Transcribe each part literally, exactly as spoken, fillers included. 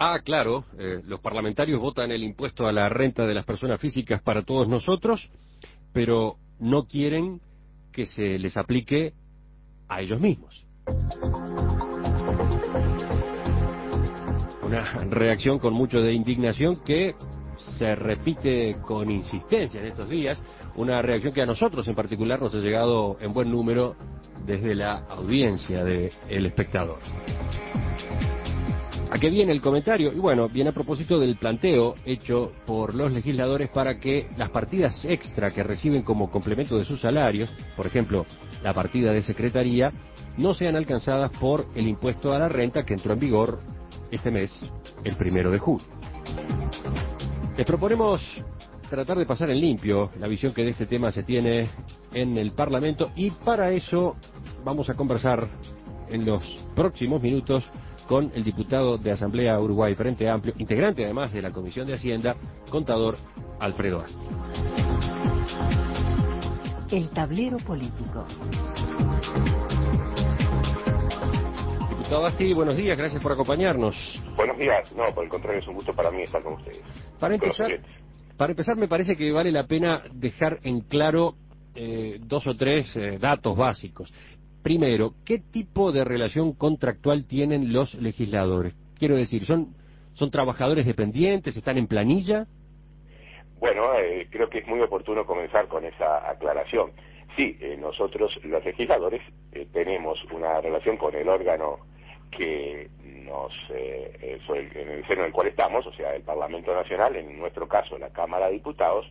Ah, claro, eh, los parlamentarios votan el impuesto a la renta de las personas físicas para todos nosotros, pero no quieren que se les aplique a ellos mismos. Una reacción con mucho de indignación que se repite con insistencia en estos días, una reacción que a nosotros en particular nos ha llegado en buen número desde la audiencia de El Espectador. ¿A qué viene el comentario? Y bueno, viene a propósito del planteo hecho por los legisladores para que las partidas extra que reciben como complemento de sus salarios, por ejemplo, la partida de secretaría, no sean alcanzadas por el impuesto a la renta que entró en vigor este mes, el primero de julio. Les proponemos tratar de pasar en limpio la visión que de este tema se tiene en el Parlamento, y para eso vamos a conversar en los próximos minutos con el diputado de Asamblea Uruguay Frente Amplio, integrante además de la Comisión de Hacienda, contador Alfredo Asti. El tablero político. Diputado Asti, buenos días, gracias por acompañarnos. Buenos días, no, por el contrario, es un gusto para mí estar con ustedes. Para empezar, para empezar me parece que vale la pena dejar en claro eh, dos o tres eh, datos básicos. Primero, ¿qué tipo de relación contractual tienen los legisladores? Quiero decir, ¿son, son trabajadores dependientes, están en planilla? Bueno, eh, creo que es muy oportuno comenzar con esa aclaración. Sí, eh, nosotros los legisladores eh, tenemos una relación con el órgano que nos, eh, en el seno del cual estamos, o sea, el Parlamento Nacional, en nuestro caso la Cámara de Diputados.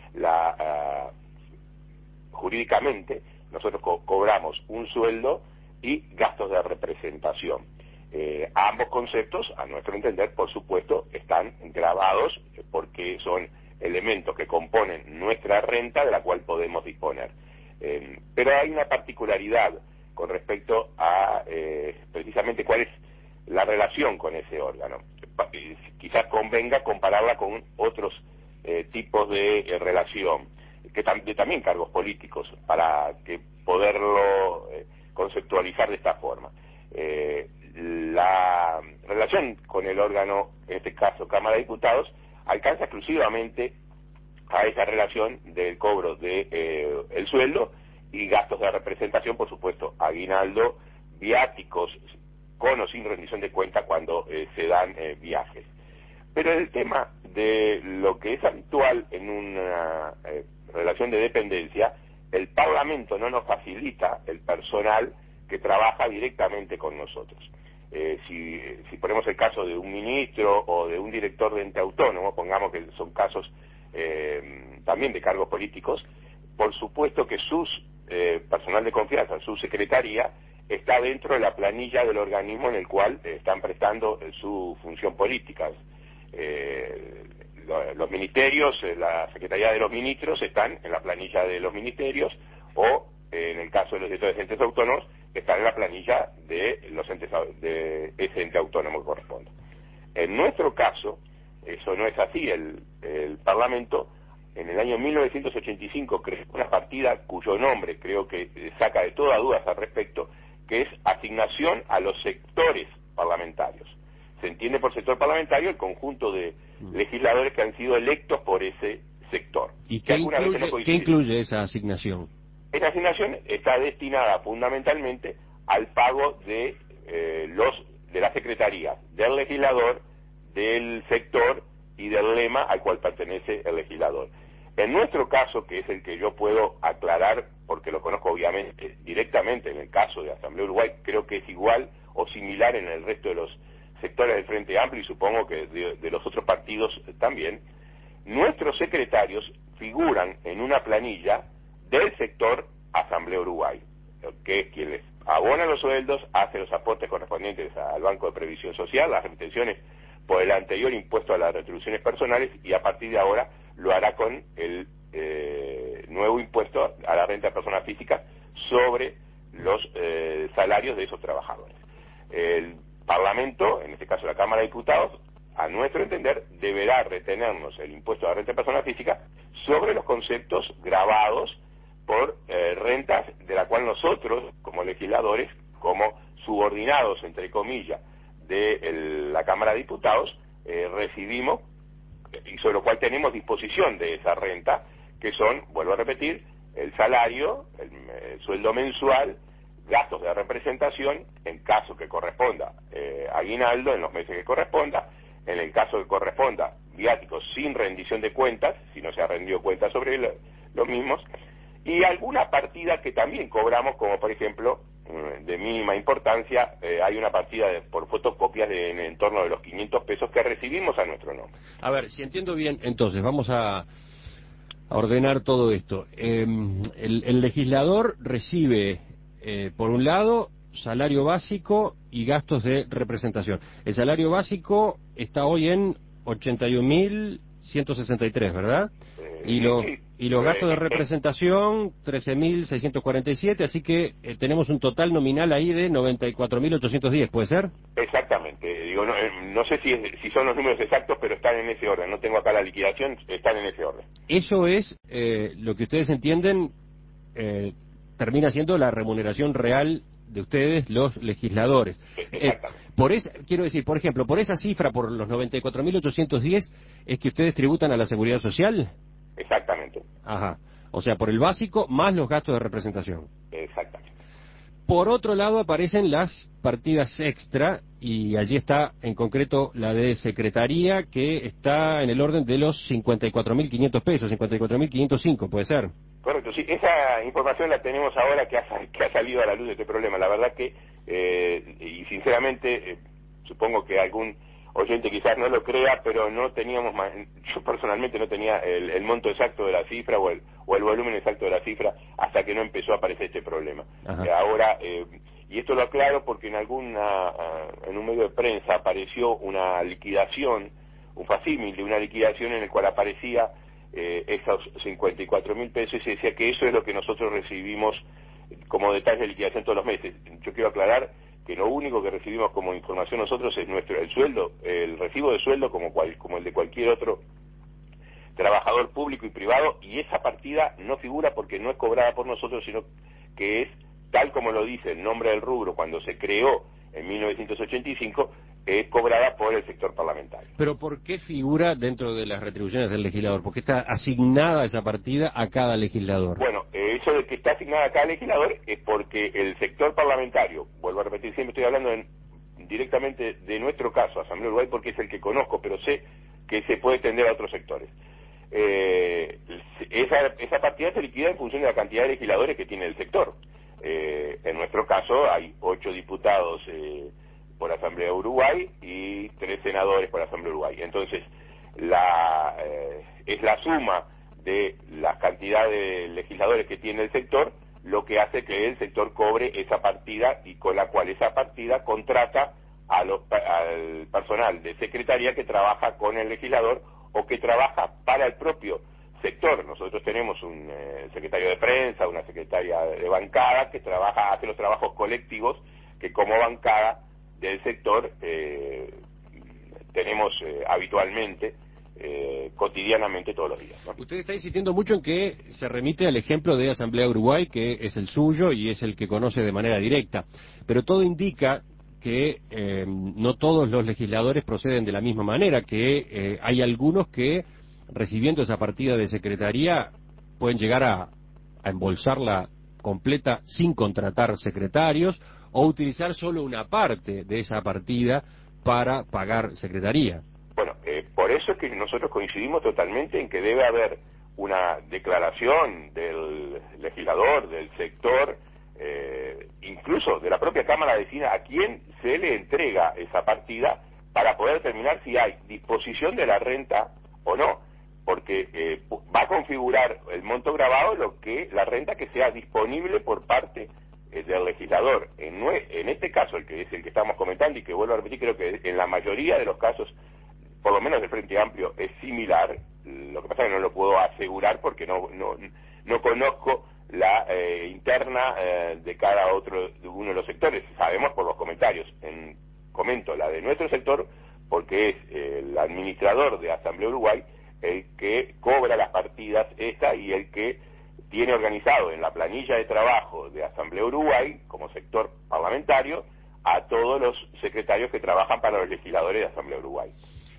La uh, jurídicamente nosotros co cobramos un sueldo y gastos de representación. Eh, ambos conceptos, a nuestro entender, por supuesto, están grabados porque son elementos que componen nuestra renta de la cual podemos disponer. Eh, pero hay una particularidad con respecto a eh, precisamente cuál es la relación con ese órgano. Eh, quizás convenga compararla con otros eh, tipos de eh, relación, que tam de también cargos políticos, para que poderlo eh, conceptualizar de esta forma. Eh, la relación con el órgano, en este caso Cámara de Diputados, alcanza exclusivamente a esa relación del cobro de eh, el sueldo y gastos de representación, por supuesto, aguinaldo, viáticos, con o sin rendición de cuenta cuando eh, se dan eh, viajes. Pero el tema de lo que es habitual en una eh, relación de dependencia, el Parlamento no nos facilita el personal que trabaja directamente con nosotros. Eh, si, si ponemos el caso de un ministro o de un director de ente autónomo, pongamos que son casos eh, también de cargos políticos, por supuesto que sus eh, personal de confianza, su secretaría, está dentro de la planilla del organismo en el cual eh, están prestando eh, su función política. Eh, lo, los ministerios, eh, la Secretaría de los Ministros están en la planilla de los ministerios, o eh, en el caso de los directores de entes autónomos, están en la planilla de los entes, de ese ente autónomo que corresponde. En nuestro caso, eso no es así. El, el Parlamento, en el año mil novecientos ochenta y cinco, creó una partida cuyo nombre creo que saca de toda duda al respecto, que es asignación a los sectores parlamentarios. Se entiende por sector parlamentario el conjunto de legisladores que han sido electos por ese sector. ¿Y qué incluye, no ¿qué incluye esa asignación? Esa asignación está destinada fundamentalmente al pago de eh, los de las secretarías, del legislador, del sector y del lema al cual pertenece el legislador. En nuestro caso, que es el que yo puedo aclarar, porque lo conozco obviamente directamente en el caso de Asamblea Uruguay, creo que es igual o similar en el resto de los sectores del Frente Amplio y supongo que de, de los otros partidos también, nuestros secretarios figuran en una planilla del sector Asamblea Uruguay, que es quien les abona los sueldos, hace los aportes correspondientes al Banco de Previsión Social, las retenciones por el anterior impuesto a las retribuciones personales, y a partir de ahora lo hará con el eh, nuevo impuesto a la renta de personas físicas sobre los eh, salarios de esos trabajadores. El Parlamento, en este caso la Cámara de Diputados, a nuestro entender, deberá retenernos el impuesto a la renta de personas físicas sobre los conceptos grabados por eh, rentas de la cual nosotros, como legisladores, como subordinados, entre comillas, de el, la Cámara de Diputados, eh, recibimos y sobre lo cual tenemos disposición de esa renta, que son, vuelvo a repetir, el salario, el, el sueldo mensual, gastos de representación, en caso que corresponda eh, aguinaldo, en los meses que corresponda, en el caso que corresponda viáticos sin rendición de cuentas, si no se ha rendido cuentas sobre el, los mismos, y alguna partida que también cobramos, como por ejemplo, de mínima importancia, eh, hay una partida de, por fotocopias de, en, en torno de los quinientos pesos que recibimos a nuestro nombre. A ver, si entiendo bien, entonces vamos a, a ordenar todo esto. Eh, el, el legislador recibe, eh, por un lado, salario básico y gastos de representación. El salario básico está hoy en ochenta y un mil ciento sesenta y tres, ¿verdad? Eh, Y, lo, sí, y los gastos de eh, representación, trece mil seiscientos cuarenta y siete, así que eh, tenemos un total nominal ahí de noventa y cuatro mil ochocientos diez, ¿puede ser? Exactamente, digo, no, eh, no sé si, es, si son los números exactos, pero están en ese orden, no tengo acá la liquidación, están en ese orden. Eso es eh, lo que ustedes entienden, eh, termina siendo la remuneración real de ustedes, los legisladores. Eh, por esa, quiero decir, por ejemplo, por esa cifra, por los noventa y cuatro mil ochocientos diez, ¿es que ustedes tributan a la Seguridad Social? Exactamente. Ajá. O sea, por el básico más los gastos de representación. Exactamente. Por otro lado aparecen las partidas extra, y allí está en concreto la de Secretaría, que está en el orden de los cincuenta y cuatro mil quinientos pesos, cincuenta y cuatro mil quinientos cinco, ¿puede ser? Correcto, sí, esa información la tenemos ahora que ha, que ha salido a la luz de este problema. La verdad que, eh, y sinceramente, eh, supongo que algún oyente quizás no lo crea, pero no teníamos, yo personalmente no tenía el, el monto exacto de la cifra o el, o el volumen exacto de la cifra hasta que no empezó a aparecer este problema. Eh, ahora, eh, y esto lo aclaro porque en alguna, uh, en un medio de prensa apareció una liquidación, un facímil de una liquidación en el cual aparecía eh, esos cincuenta y cuatro mil pesos y se decía que eso es lo que nosotros recibimos como detalle de liquidación todos los meses. Yo quiero aclarar que lo único que recibimos como información nosotros es nuestro el sueldo, el recibo de sueldo como cual, como el de cualquier otro trabajador público y privado, y esa partida no figura porque no es cobrada por nosotros, sino que es tal como lo dice el nombre del rubro cuando se creó en mil novecientos ochenta y cinco, es cobrada por el sector parlamentario. Pero ¿por qué figura dentro de las retribuciones del legislador? ¿Por qué está asignada esa partida a cada legislador? Bueno, eh, eso de que está asignada a cada legislador es porque el sector parlamentario, vuelvo a repetir, siempre estoy hablando en, directamente de nuestro caso, Asamblea Uruguay, porque es el que conozco, pero sé que se puede extender a otros sectores. Eh, esa, esa partida se liquida en función de la cantidad de legisladores que tiene el sector. Eh, en nuestro caso hay ocho diputados eh, por Asamblea Uruguay y tres senadores por Asamblea Uruguay. Entonces, la, eh, es la suma de la cantidad de legisladores que tiene el sector lo que hace que el sector cobre esa partida y con la cual esa partida contrata a los, al personal de secretaría que trabaja con el legislador o que trabaja para el propio sector. Nosotros tenemos un eh, secretario de prensa, una secretaria de bancada que trabaja, hace los trabajos colectivos que como bancada del sector eh, tenemos eh, habitualmente, eh, cotidianamente todos los días, ¿no? Usted está insistiendo mucho en que se remite al ejemplo de Asamblea Uruguay, que es el suyo y es el que conoce de manera directa, pero todo indica que eh, no todos los legisladores proceden de la misma manera, que eh, hay algunos que recibiendo esa partida de secretaría pueden llegar a, a embolsarla completa sin contratar secretarios o utilizar solo una parte de esa partida para pagar secretaría. Bueno, eh, por eso es que nosotros coincidimos totalmente en que debe haber una declaración del legislador, del sector, eh, incluso de la propia Cámara Vecina, a quien se le entrega esa partida para poder determinar si hay disposición de la renta o no, porque eh, va a configurar el monto grabado lo que la renta que sea disponible por parte eh, del legislador. En, en este caso, el que es el que estamos comentando y que vuelvo a repetir, creo que en la mayoría de los casos, por lo menos del Frente Amplio, es similar. Lo que pasa es que no lo puedo asegurar porque no no, no conozco la eh, interna eh, de cada otro de uno de los sectores. Sabemos por los comentarios. En, comento la de nuestro sector porque es eh, el administrador de Asamblea Uruguay el que cobra las partidas esta y el que tiene organizado en la planilla de trabajo de Asamblea Uruguay como sector parlamentario a todos los secretarios que trabajan para los legisladores de Asamblea Uruguay.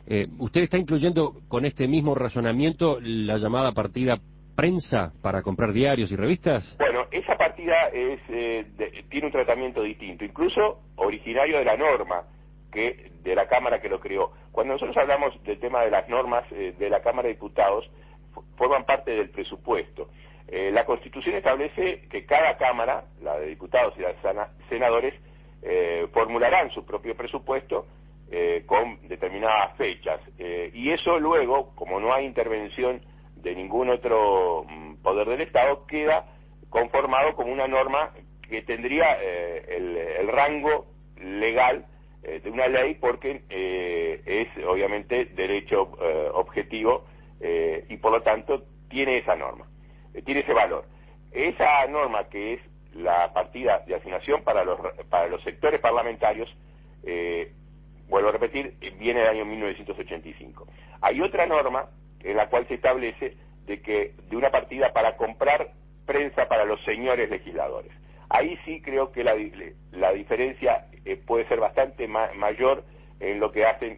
Eh, ¿Usted está incluyendo con este mismo razonamiento la llamada partida prensa para comprar diarios y revistas? Bueno, esa partida es, eh, de, tiene un tratamiento distinto, incluso originario de la norma que de la Cámara que lo creó. Cuando nosotros hablamos del tema de las normas eh, de la Cámara de Diputados, forman parte del presupuesto. Eh, la Constitución establece que cada Cámara, la de Diputados y la de Senadores, eh, formularán su propio presupuesto eh, con determinadas fechas. Eh, y eso luego, como no hay intervención de ningún otro mm, poder del Estado, queda conformado como una norma que tendría eh, el, el rango legal eh, de una ley, porque eh, es obviamente derecho eh, objetivo eh, y por lo tanto tiene esa norma, eh, tiene ese valor. Esa norma, que es la partida de asignación para los para los sectores parlamentarios, eh, vuelvo a repetir, viene del año mil novecientos ochenta y cinco. Hay otra norma en la cual se establece de que de una partida para comprar prensa para los señores legisladores. Ahí sí creo que la, la diferencia eh, puede ser bastante ma mayor en lo que hacen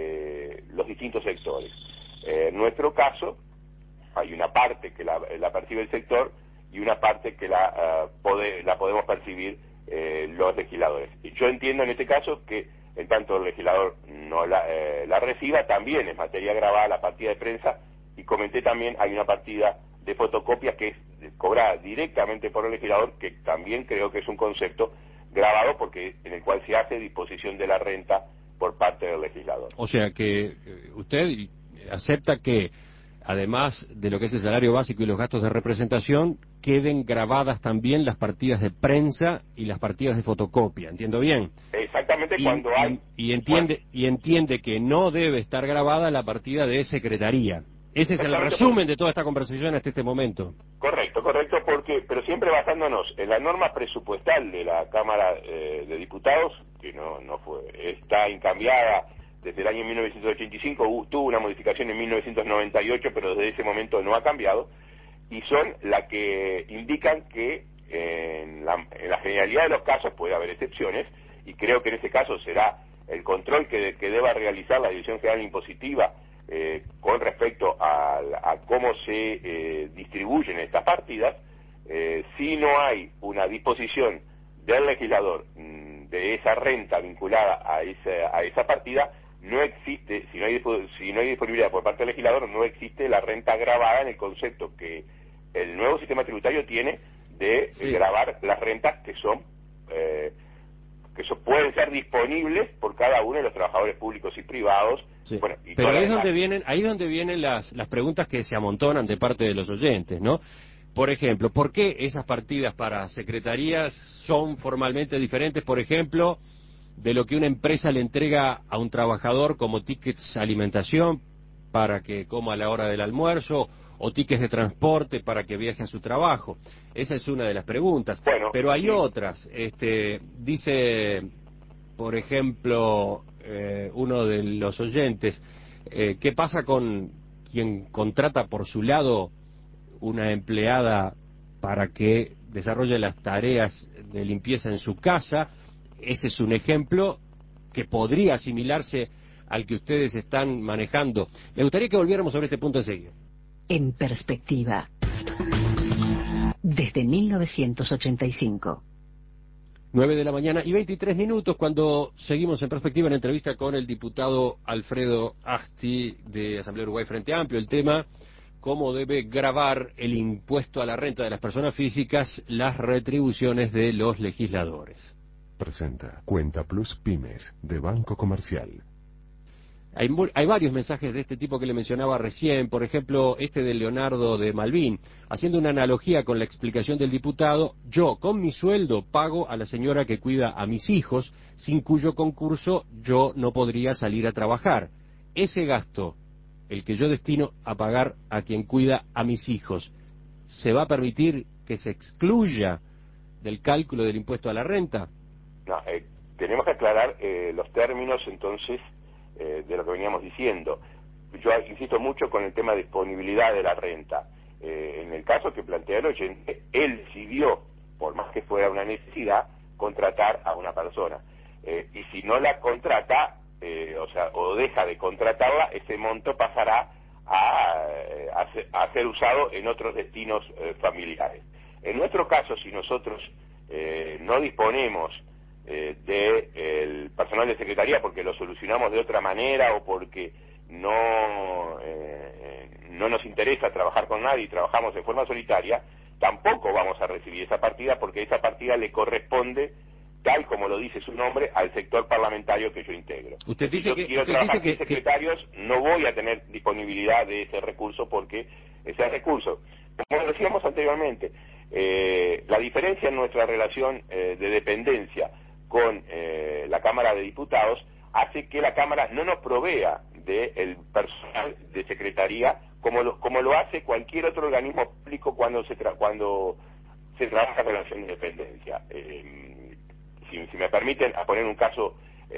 eh, los distintos sectores. Eh, en nuestro caso, hay una parte que la, la percibe el sector y una parte que la, uh, pode, la podemos percibir eh, los legisladores. Y yo entiendo en este caso que en tanto el legislador no la, eh, la reciba, también es materia grabada la partida de prensa, y comenté también hay una partida de fotocopia que es cobrada directamente por el legislador, que también creo que es un concepto grabado porque en el cual se hace disposición de la renta por parte del legislador. O sea que usted acepta que además de lo que es el salario básico y los gastos de representación, queden grabadas también las partidas de prensa y las partidas de fotocopia, ¿entiendo bien? Exactamente, y, cuando hay... Y entiende, bueno, y entiende que no debe estar grabada la partida de secretaría. Ese es el resumen de toda esta conversación hasta este momento. Correcto, correcto, porque pero siempre basándonos en la norma presupuestal de la Cámara eh, de Diputados, que no no fue está incambiada desde el año mil novecientos ochenta y cinco, uh, tuvo una modificación en mil novecientos noventa y ocho, pero desde ese momento no ha cambiado, y son las que indican que eh, en, la, en la generalidad de los casos puede haber excepciones, y creo que en este caso será el control que, que deba realizar la Dirección General Impositiva Eh, con respecto a, a cómo se eh, distribuyen estas partidas. Eh, si no hay una disposición del legislador mmm, de esa renta vinculada a esa, a esa partida, no existe, si no, hay, si no hay disponibilidad por parte del legislador, no existe la renta gravada en el concepto que el nuevo sistema tributario tiene de sí. gravar las rentas que son eh, que eso pueden ser disponibles por cada uno de los trabajadores públicos y privados. Sí. Bueno, y pero ahí es donde vienen, ahí es donde vienen las, las preguntas que se amontonan de parte de los oyentes, ¿no? Por ejemplo, ¿por qué esas partidas para secretarías son formalmente diferentes, por ejemplo, de lo que una empresa le entrega a un trabajador como tickets alimentación para que coma a la hora del almuerzo, o tickets de transporte para que viaje a su trabajo? Esa es una de las preguntas. Bueno, pero hay sí. otras. Este, dice, por ejemplo, eh, uno de los oyentes, eh, ¿qué pasa con quien contrata por su lado una empleada para que desarrolle las tareas de limpieza en su casa? Ese es un ejemplo que podría asimilarse al que ustedes están manejando. Me gustaría que volviéramos sobre este punto enseguida. En perspectiva, desde mil novecientos ochenta y cinco. nueve de la mañana y veintitrés minutos, cuando seguimos en perspectiva en entrevista con el diputado Alfredo Asti de Asamblea Uruguay Frente Amplio. El tema: cómo debe gravar el impuesto a la renta de las personas físicas las retribuciones de los legisladores. Presenta Cuenta Plus Pymes de Banco Comercial. Hay, hay varios mensajes de este tipo que le mencionaba recién, por ejemplo, este de Leonardo de Malvin, haciendo una analogía con la explicación del diputado: yo con mi sueldo pago a la señora que cuida a mis hijos, sin cuyo concurso yo no podría salir a trabajar. Ese gasto, el que yo destino a pagar a quien cuida a mis hijos, ¿se va a permitir que se excluya del cálculo del impuesto a la renta? No, eh, tenemos que aclarar eh, los términos entonces Eh, de lo que veníamos diciendo. Yo insisto mucho con el tema de disponibilidad de la renta. Eh, en el caso que plantea el oyente, él decidió, por más que fuera una necesidad, contratar a una persona. Eh, y si no la contrata, eh, o sea, o deja de contratarla, ese monto pasará a, a, ser, a ser usado en otros destinos eh, familiares. En nuestro caso, si nosotros eh, no disponemos eh, del personal de secretaría porque lo solucionamos de otra manera o porque no, eh, no nos interesa trabajar con nadie y trabajamos de forma solitaria, tampoco vamos a recibir esa partida porque esa partida le corresponde, tal como lo dice su nombre, al sector parlamentario que yo integro. Usted dice si yo que, quiero usted trabajar dice con que, secretarios, que... no voy a tener disponibilidad de ese recurso porque ese recurso, como decíamos anteriormente, eh, la diferencia en nuestra relación eh, de dependencia con eh, la Cámara de Diputados hace que la Cámara no nos provea del personal de secretaría como lo, como lo hace cualquier otro organismo público cuando se tra cuando se trabaja en relación de dependencia. Eh, si, si me permiten a poner un caso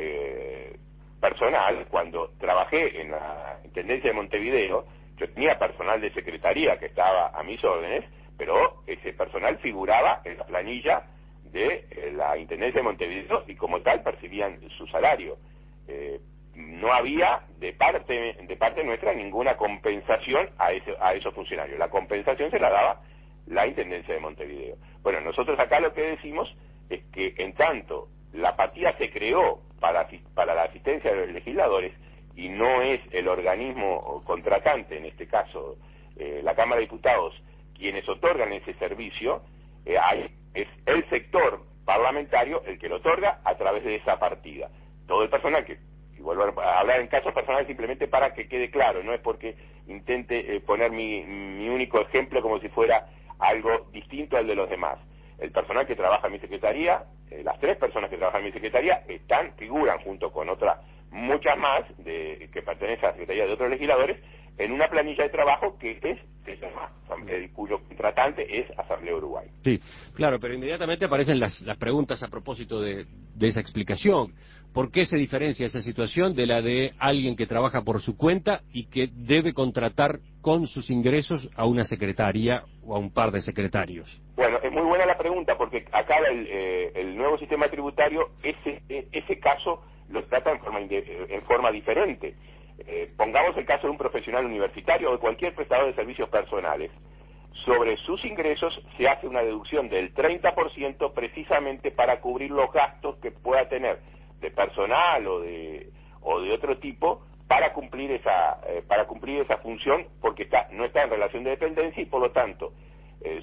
eh, personal, cuando trabajé en la Intendencia de Montevideo, yo tenía personal de secretaría que estaba a mis órdenes, pero ese personal figuraba en la planilla de eh, la Intendencia de Montevideo y como tal percibían su salario. Eh, no había de parte de parte nuestra ninguna compensación a, ese, a esos funcionarios. La compensación se la daba la Intendencia de Montevideo. Bueno, nosotros acá lo que decimos es que en tanto la partida se creó para, para la asistencia de los legisladores y no es el organismo contratante, en este caso eh, la Cámara de Diputados, quienes otorgan ese servicio, eh, hay, es el sector parlamentario el que lo otorga a través de esa partida. Todo el personal que, y vuelvo a hablar en casos personales simplemente para que quede claro, no es porque intente eh, poner mi, mi único ejemplo como si fuera algo distinto al de los demás. El personal que trabaja en mi secretaría, eh, las tres personas que trabajan en mi secretaría, están, figuran junto con otras muchas más de, que pertenecen a la secretaría de otros legisladores, en una planilla de trabajo que es, se llama, eh, cuyo contratante es Asamblea Uruguay. Sí, claro, pero inmediatamente aparecen las, las preguntas a propósito de, de esa explicación. ¿Por qué se diferencia esa situación de la de alguien que trabaja por su cuenta y que debe contratar con sus ingresos a una secretaria o a un par de secretarios? Bueno, es muy buena la pregunta porque acá el, eh, el nuevo sistema tributario, ese, ese caso lo trata en forma, en forma diferente. Eh, pongamos el caso de un profesional universitario o de cualquier prestador de servicios personales. Sobre sus ingresos se hace una deducción del treinta por ciento precisamente para cubrir los gastos que pueda tener de personal o de o de otro tipo para cumplir esa eh, para cumplir esa función porque está no está en relación de dependencia y por lo tanto eh,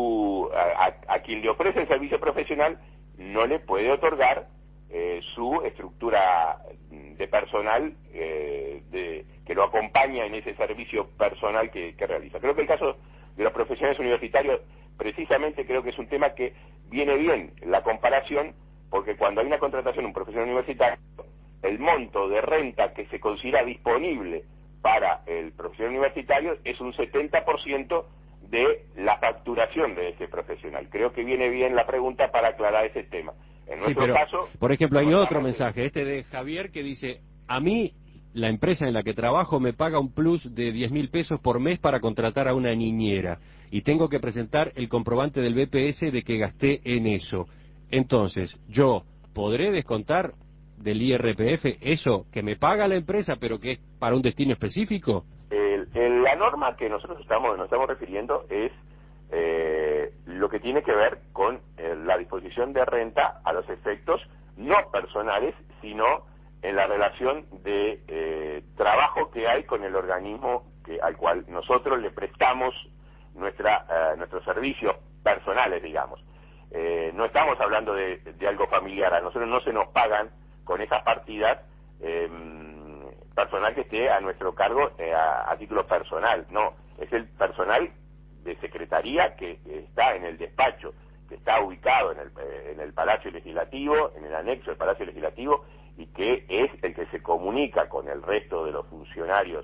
su a, a quien le ofrece el servicio profesional no le puede otorgar eh, su estructura de personal eh, de, que lo acompaña en ese servicio personal que, que realiza. Creo que el caso de los profesionales universitarios precisamente creo que es un tema que viene bien la comparación porque cuando hay una contratación de un profesional universitario el monto de renta que se considera disponible para el profesional universitario es un setenta por ciento de la facturación de ese profesional. Creo que viene bien la pregunta para aclarar ese tema. En nuestro sí, pero, caso... por ejemplo, hay otro mensaje, este de Javier, que dice, a mí, la empresa en la que trabajo me paga un plus de diez mil pesos por mes para contratar a una niñera, y tengo que presentar el comprobante del B P S de que gasté en eso. Entonces, ¿yo podré descontar del I R P F eso que me paga la empresa, pero que es para un destino específico? El, el, la norma que nosotros estamos, nos estamos refiriendo es eh, lo que tiene que ver con eh, la disposición de renta a los efectos no personales, sino en la relación de eh, trabajo que hay con el organismo que, al cual nosotros le prestamos nuestra, uh, nuestros servicios personales, digamos. Eh, no estamos hablando de, de algo familiar, a nosotros no se nos pagan con esas partidas eh, personal que esté a nuestro cargo eh, a, a título personal, no, es el personal de secretaría que, que está en el despacho, que está ubicado en el, eh, en el Palacio Legislativo, en el anexo del Palacio Legislativo, y que es el que se comunica con el resto de los funcionarios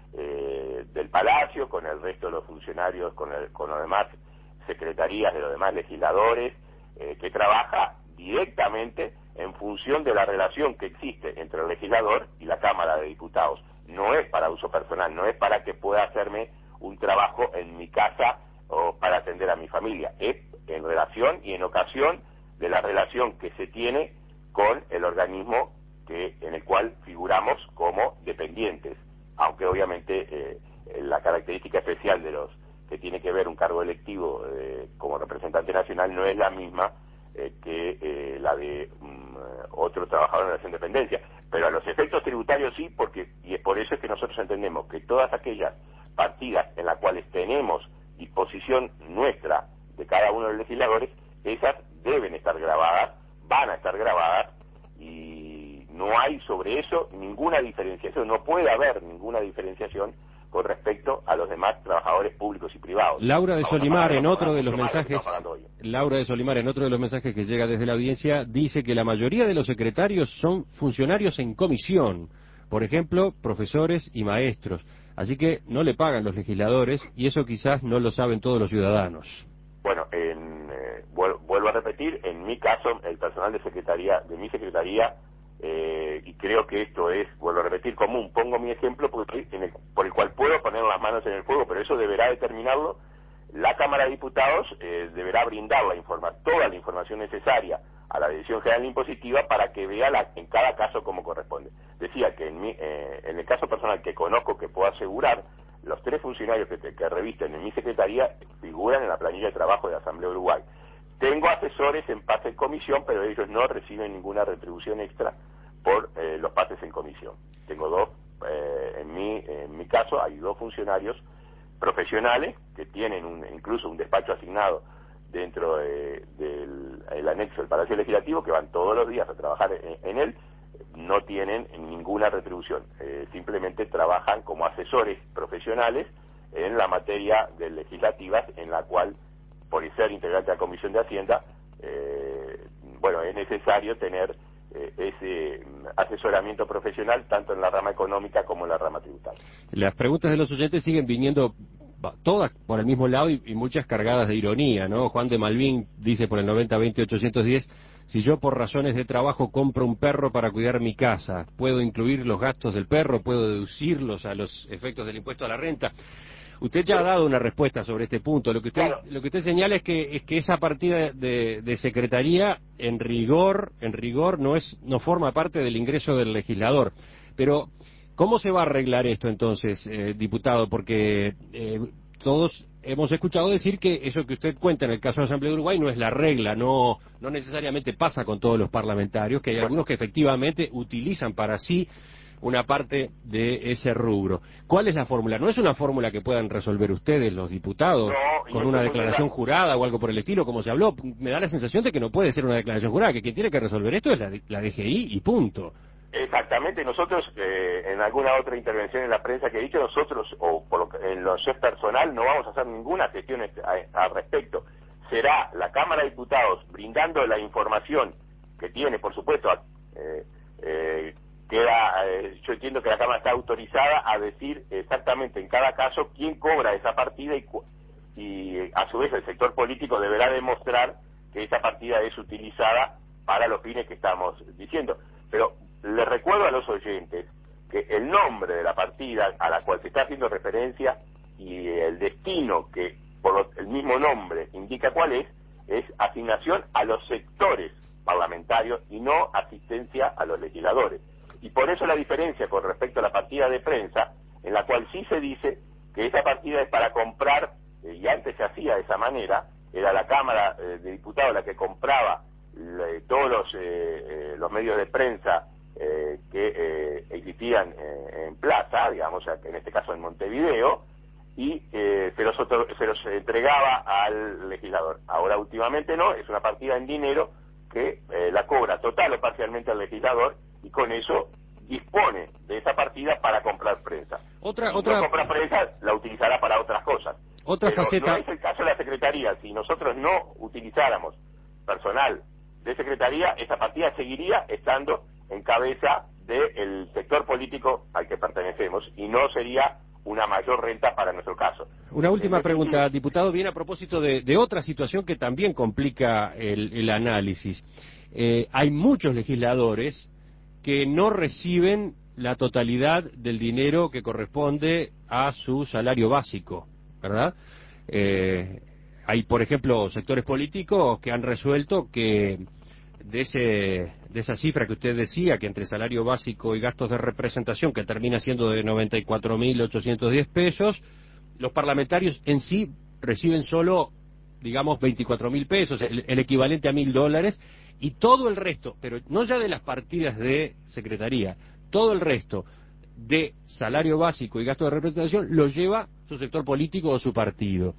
eh, del Palacio, con el resto de los funcionarios, con, el, con los demás secretarías de los demás legisladores, eh, que trabaja directamente en función de la relación que existe entre el legislador y la Cámara de Diputados. No es para uso personal, no es para que pueda hacerme un trabajo en mi casa o para atender a mi familia, es en relación y en ocasión de la relación que se tiene con el organismo que en el cual figuramos como dependientes, aunque obviamente eh, la característica especial de los que tiene que ver un cargo electivo eh, como representante nacional no es la misma eh, que eh, la de um, otro trabajador en relación de dependencia, pero a los efectos tributarios sí, porque y es por eso es que nosotros entendemos que todas aquellas partidas en las cuales tenemos disposición nuestra de cada uno de los legisladores, esas deben estar grabadas, van a estar grabadas, y no hay sobre eso ninguna diferenciación, no puede haber ninguna diferenciación con respecto a los demás trabajadores públicos y privados. Laura de Vamos Solimar, en otro de los mucho más de lo que mensajes, estamos pagando hoy. Laura de Solimar, en otro de los mensajes que llega desde la audiencia, dice que la mayoría de los secretarios son funcionarios en comisión, por ejemplo, profesores y maestros, así que no le pagan los legisladores, y eso quizás no lo saben todos los ciudadanos. Bueno, en, eh, vuelvo a repetir, en mi caso, el personal de secretaría, de mi secretaría, eh, y creo que esto es, vuelvo a repetir, común. Pongo mi ejemplo porque, en el, por el cual puedo poner las manos en el fuego, pero eso deberá determinarlo la Cámara de Diputados, eh, deberá brindar la informa, toda la información necesaria a la Dirección General Impositiva para que vea la, en cada caso cómo corresponde. Decía que en, mi, eh, en el caso personal que conozco, que puedo asegurar, los tres funcionarios que, que revisten en mi secretaría figuran en la planilla de trabajo de la Asamblea de Uruguay. Tengo asesores en pase en comisión, pero ellos no reciben ninguna retribución extra por eh, los pases en comisión. Tengo dos, eh, en, mi, en mi caso hay dos funcionarios profesionales que tienen un, incluso un despacho asignado dentro de, del el anexo del Palacio Legislativo, que van todos los días a trabajar en, en él, no tienen ninguna retribución, eh, simplemente trabajan como asesores profesionales en la materia de legislativas, en la cual, por ser integrante de la Comisión de Hacienda, eh, bueno, es necesario tener eh, ese asesoramiento profesional tanto en la rama económica como en la rama tributaria. Las preguntas de los oyentes siguen viniendo todas por el mismo lado y, y muchas cargadas de ironía, ¿no? Juan de Malvin dice por el noventa veinte ochocientos diez, si yo por razones de trabajo compro un perro para cuidar mi casa, ¿puedo incluir los gastos del perro? ¿Puedo deducirlos a los efectos del impuesto a la renta? Usted ya ha dado una respuesta sobre este punto. Lo que usted, Claro. lo que usted señala es que es que esa partida de, de secretaría en rigor, en rigor no es no forma parte del ingreso del legislador. Pero ¿cómo se va a arreglar esto entonces, eh, diputado? Porque eh, todos hemos escuchado decir que eso que usted cuenta en el caso de la Asamblea de Uruguay no es la regla, no no necesariamente pasa con todos los parlamentarios, que hay algunos que efectivamente utilizan para sí una parte de ese rubro. ¿Cuál es la fórmula? ¿No es una fórmula que puedan resolver ustedes, los diputados, No, con y una esto declaración es jurada o algo por el estilo, como se habló? Me da la sensación de que no puede ser una declaración jurada, que quien tiene que resolver esto es la, la D G I y punto. Exactamente, nosotros eh, en alguna otra intervención en la prensa que he dicho, nosotros, o por lo que, en lo que es personal, no vamos a hacer ninguna gestión al respecto. Será la Cámara de Diputados brindando la información que tiene, por supuesto, eh, eh, queda, eh, yo entiendo que la Cámara está autorizada a decir exactamente en cada caso quién cobra esa partida y, y a su vez el sector político deberá demostrar que esa partida es utilizada para los fines que estamos diciendo. Pero les recuerdo a los oyentes que el nombre de la partida a la cual se está haciendo referencia y el destino que por lo, el mismo nombre indica cuál es, es asignación a los sectores parlamentarios y no asistencia a los legisladores. Y por eso la diferencia con respecto a la partida de prensa, en la cual sí se dice que esa partida es para comprar, eh, y antes se hacía de esa manera, era la Cámara eh, de Diputados la que compraba le, todos los, eh, eh, los medios de prensa eh, que eh, existían eh, en plaza, digamos, en este caso en Montevideo, y eh, se, los otro, se los entregaba al legislador. Ahora últimamente no, es una partida en dinero que eh, la cobra total o parcialmente al legislador, y con eso dispone de esa partida para comprar prensa. Otra, si otra... no compra prensa, la utilizará para otras cosas. Otra Pero faceta... no es el caso de la Secretaría. Si nosotros no utilizáramos personal de Secretaría, esa partida seguiría estando en cabeza del sector político al que pertenecemos, y no sería una mayor renta para nuestro caso. Una última en pregunta, definitiva, diputado, viene a propósito de, de otra situación que también complica el, el análisis. Eh, hay muchos legisladores que no reciben la totalidad del dinero que corresponde a su salario básico, ¿verdad? Eh, hay, por ejemplo, sectores políticos que han resuelto que de ese de esa cifra que usted decía, que entre salario básico y gastos de representación, que termina siendo de noventa y cuatro mil ochocientos diez pesos, los parlamentarios en sí reciben solo, digamos, veinticuatro mil pesos, el, el equivalente a mil dólares, y todo el resto, pero no ya de las partidas de secretaría, todo el resto de salario básico y gasto de representación lo lleva su sector político o su partido.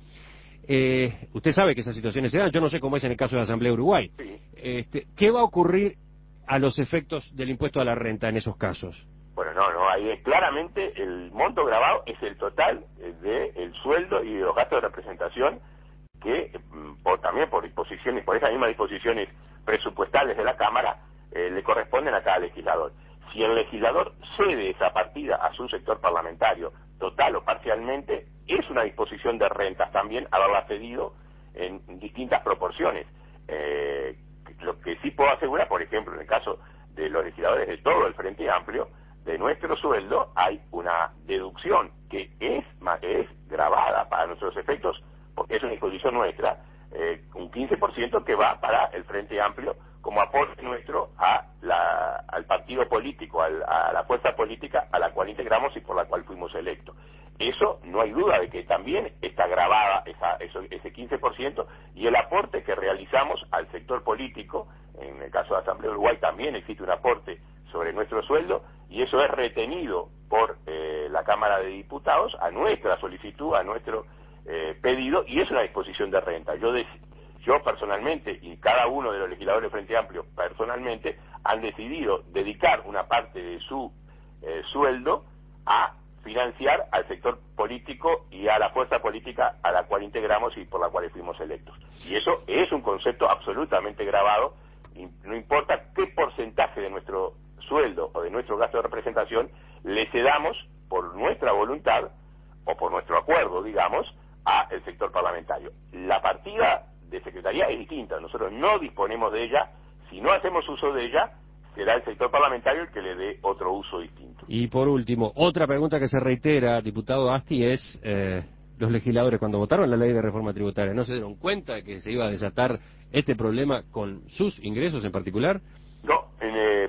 Eh, usted sabe que esas situaciones se dan, yo no sé cómo es en el caso de la Asamblea Uruguay. Sí. Este, ¿qué va a ocurrir a los efectos del impuesto a la renta en esos casos? Bueno, no, no, ahí es, claramente el monto grabado es el total del sueldo y de los gastos de representación que, por, también por disposiciones, por esas mismas disposiciones presupuestales de la Cámara, eh, le corresponden a cada legislador. Si el legislador cede esa partida a su sector parlamentario, total o parcialmente, es una disposición de rentas también haberla cedido en distintas proporciones. Eh, lo que sí puedo asegurar, por ejemplo, en el caso de los legisladores de todo el Frente Amplio, de nuestro sueldo hay una deducción que es, es grabada para nuestros efectos, porque es una disposición nuestra, eh, un quince por ciento que va para el Frente Amplio como aporte nuestro a la, al partido político, al, a la fuerza política a la cual integramos y por la cual fuimos electos. Eso no hay duda de que también está grabada esa, eso, ese quince por ciento, y el aporte que realizamos al sector político, en el caso de Asamblea Uruguay también existe un aporte sobre nuestro sueldo, y eso es retenido por eh, la Cámara de Diputados a nuestra solicitud, a nuestro eh, pedido, y es una disposición de renta. Yo de, yo personalmente, y cada uno de los legisladores del Frente Amplio personalmente, han decidido dedicar una parte de su eh, sueldo a financiar al sector político y a la fuerza política a la cual integramos y por la cual fuimos electos. Y eso es un concepto absolutamente grabado, y no importa qué porcentaje de nuestro sueldo o de nuestro gasto de representación le cedamos por nuestra voluntad o por nuestro acuerdo, digamos, a el sector parlamentario. La partida de secretaría es distinta, nosotros no disponemos de ella, si no hacemos uso de ella, será el sector parlamentario el que le dé otro uso distinto. Y por último, otra pregunta que se reitera, diputado Asti, es eh, los legisladores cuando votaron la ley de reforma tributaria, ¿no se dieron cuenta de que se iba a desatar este problema con sus ingresos en particular? No, eh,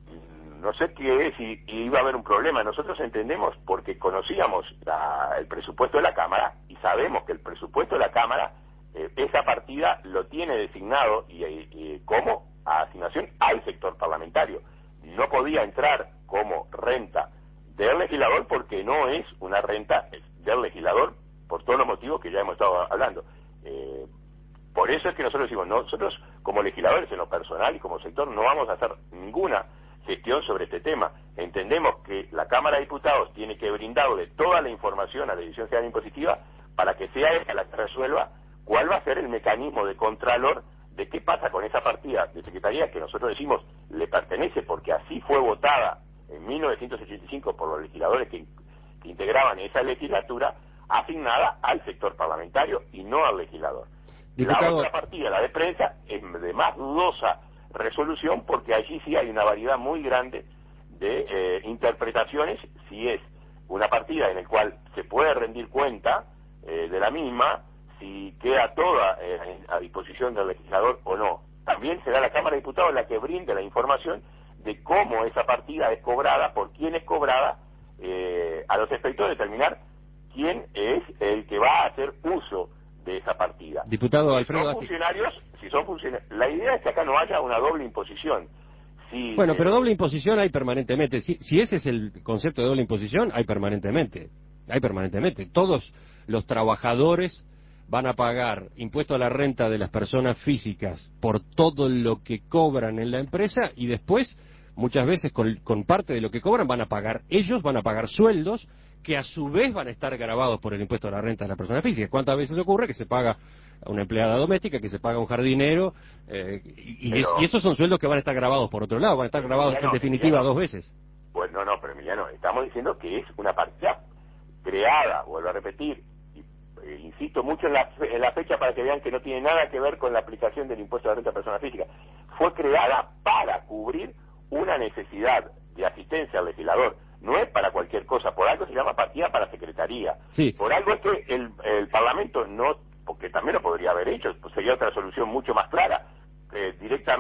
no sé qué es y, y iba a haber un problema. Nosotros entendemos, porque conocíamos la, el presupuesto de la Cámara y sabemos que el presupuesto de la Cámara, eh, esa partida lo tiene designado y, y, y como a asignación al sector parlamentario. No podía entrar como renta del legislador porque no es una renta del legislador por todos los motivos que ya hemos estado hablando. Eh, por eso es que nosotros decimos, nosotros como legisladores en lo personal y como sector no vamos a hacer ninguna gestión sobre este tema. Entendemos que la Cámara de Diputados tiene que brindarle toda la información a la Dirección General Impositiva para que sea ella la que resuelva cuál va a ser el mecanismo de contralor de qué pasa con esa partida de secretaría que nosotros decimos le pertenece porque así fue votada en mil novecientos ochenta y cinco por los legisladores que, que integraban esa legislatura, asignada al sector parlamentario y no al legislador. Diputado... La otra partida, la de prensa, es de más dudosa resolución porque allí sí hay una variedad muy grande de eh, interpretaciones, si es una partida en la cual se puede rendir cuenta eh, de la misma, si queda toda eh, a disposición del legislador o no. También será la Cámara de Diputados la que brinde la información de cómo esa partida es cobrada, por quién es cobrada, eh, a los efectos de determinar quién es el que va a hacer uso de esa partida. Diputado si Alfredo son funcionarios, si son funcionarios, la idea es que acá no haya una doble imposición. Si, bueno, pero eh, doble imposición hay permanentemente. Si, si ese es el concepto de doble imposición, hay permanentemente. Hay permanentemente. Todos los trabajadores van a pagar impuesto a la renta de las personas físicas por todo lo que cobran en la empresa y después, muchas veces con, con parte de lo que cobran, van a pagar ellos, van a pagar sueldos que a su vez van a estar gravados por el impuesto a la renta de las personas físicas. ¿Cuántas veces ocurre que se paga a una empleada doméstica, que se paga a un jardinero, eh, y, pero, es, y esos son sueldos que van a estar gravados por otro lado, van a estar gravados Emiliano, en definitiva Emiliano, dos veces? Pues no, no, pero Emiliano, estamos diciendo que es una partida creada, vuelvo a repetir, y, eh, insisto mucho en la, en la fecha para que vean que no tiene nada que ver con la aplicación del impuesto a la renta de personas físicas. Fue creada para cubrir una necesidad de asistencia al legislador. No es para cualquier cosa, por algo se llama partida para secretaría. Sí. Por algo es que el, el Parlamento no, porque también lo podría haber hecho, pues sería otra solución mucho más clara, eh, directamente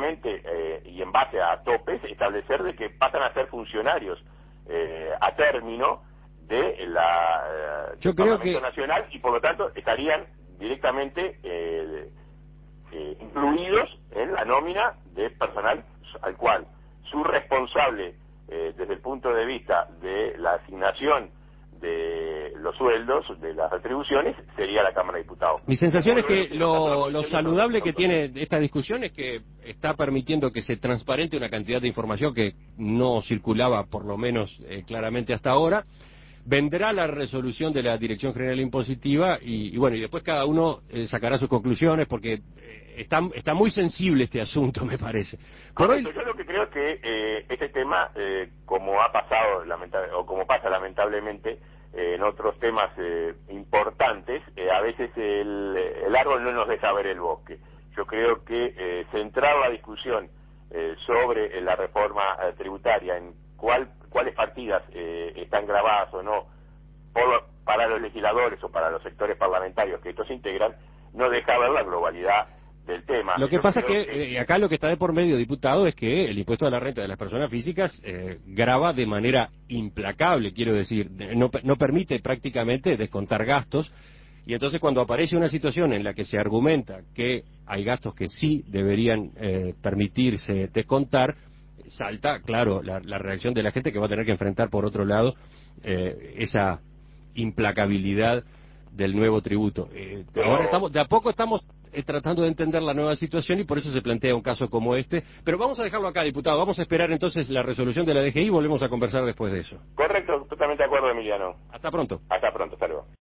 directamente eh, y en base a topes establecer de que pasan a ser funcionarios eh, a término de la eh, Yo del creo Parlamento que Nacional, y por lo tanto estarían directamente eh, eh, incluidos en la nómina de personal al cual su responsable eh, desde el punto de vista de la asignación de los sueldos, de las retribuciones, sería la Cámara de Diputados. mi sensación es que lo, lo Lo saludable que tiene esta discusión es que está permitiendo que se transparente una cantidad de información que no circulaba, por lo menos eh, claramente hasta ahora. Vendrá la resolución de la Dirección General Impositiva y, y bueno, y después cada uno eh, sacará sus conclusiones, porque eh, está, está muy sensible este asunto, me parece. Por hoy... Yo lo que creo es que eh, este tema, eh, como ha pasado, lamentable, o como pasa lamentablemente eh, en otros temas eh, importantes, eh, a veces el, el árbol no nos deja ver el bosque. Yo creo que eh, centrar la discusión eh, sobre la reforma eh, tributaria en cuál, cuáles partidas eh, están grabadas o no por lo, para los legisladores o para los sectores parlamentarios que estos integran, no deja ver la globalidad del tema. Lo que Yo pasa es creo que, que eh, acá lo que está de por medio, diputado, es que el impuesto a la renta de las personas físicas eh, grava de manera implacable, quiero decir, no, no permite prácticamente descontar gastos, y entonces cuando aparece una situación en la que se argumenta que hay gastos que sí deberían eh, permitirse descontar, salta, claro, la, la reacción de la gente, que va a tener que enfrentar por otro lado eh, esa implacabilidad del nuevo tributo. Eh, Pero- ahora estamos, de a poco estamos eh, tratando de entender la nueva situación y por eso se plantea un caso como este. Pero vamos a dejarlo acá, diputado. Vamos a esperar entonces la resolución de la D G I y volvemos a conversar después de eso. correcto, totalmente de acuerdo, Emiliano. Hasta pronto. Hasta pronto, hasta luego.